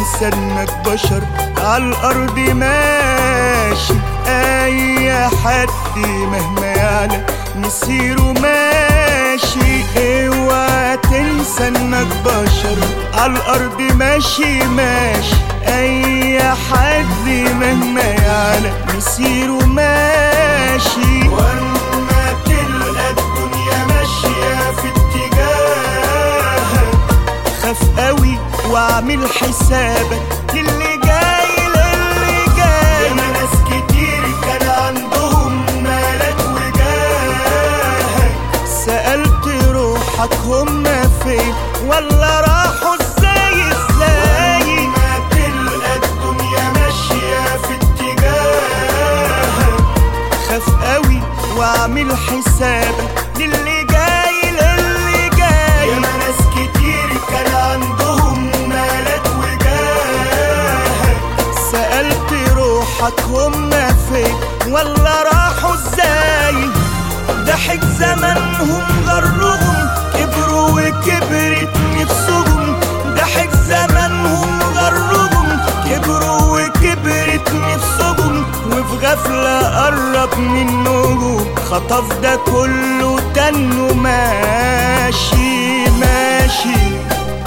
تنسى انك بشر عالارض ماشي. اي حد مهما يعلى مسيره ماشي. اوعى تنسى انك بشر عالارض ماشي ماشي. اي حد مهما يعلى مسيره ماشي. واما تلقى الدنيا ماشية في اتجاهك خاف قوي واعمل حسابك للي جاي للي جاي. ياما ناس كتير كان عندهم مالك وجاهك سألت روحك هما فين ولا راحوا ازاي ازاي. واما تلقى الدنيا ماشية في اتجاهك خاف قوي واعمل حسابك للي جاي للي جاي. ياما ناس كتير كان عندهم مالك وجاهك سألت روحك هما فين ولا راحوا ازاي. ضحك زمانهم غرهم كبروا وكبرت نفسهم. ضحك زمانهم غرهم كبروا وكبرت نفسهم. وفي غفلة قرب منهم خطف ده كله تنه ماشي ماشي.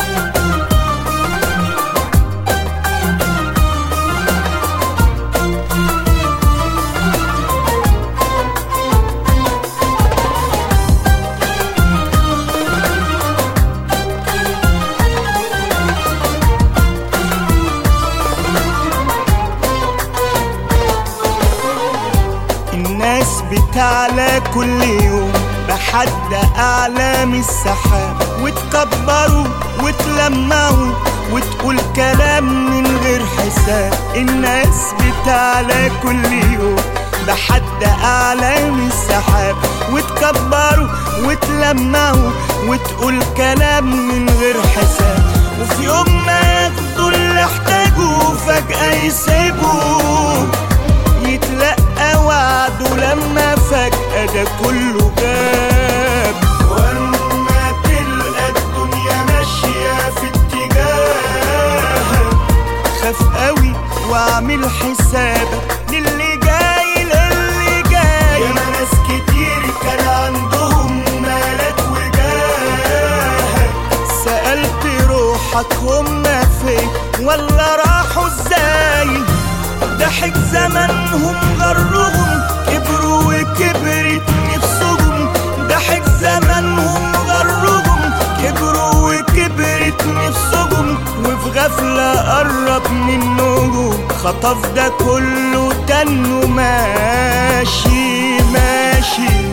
الناس بتعلى كل يوم بحد أعلى من السحاب وتكبروا وتلمعوا وتقول كلام من غير حساب. الناس بتعلى كل يوم بحد أعلى من السحاب وتكبروا وتلمعوا وتقول كلام من غير حساب. وفي يوم ما ياخدوا اللي احتاجوه فجأة يسيبوه يتلقى وعده لما فجأة ده كله غاب. واما تلقى الدنيا ماشية في اتجاهك خاف قوي واعمل حسابك للي جاي للي جاي. ياما ناس كتير كان عندهم مالك وجاهك سألت روحك هما فين ولا راحوا ازاي. ضحك زمانهم غرهم كبروا وكبرت نفسهم. ضحك زمانهم غرهم كبروا وكبرت نفسهم. وفي غفلة قرب منهم خطف ده كله تنه ماشي ماشي.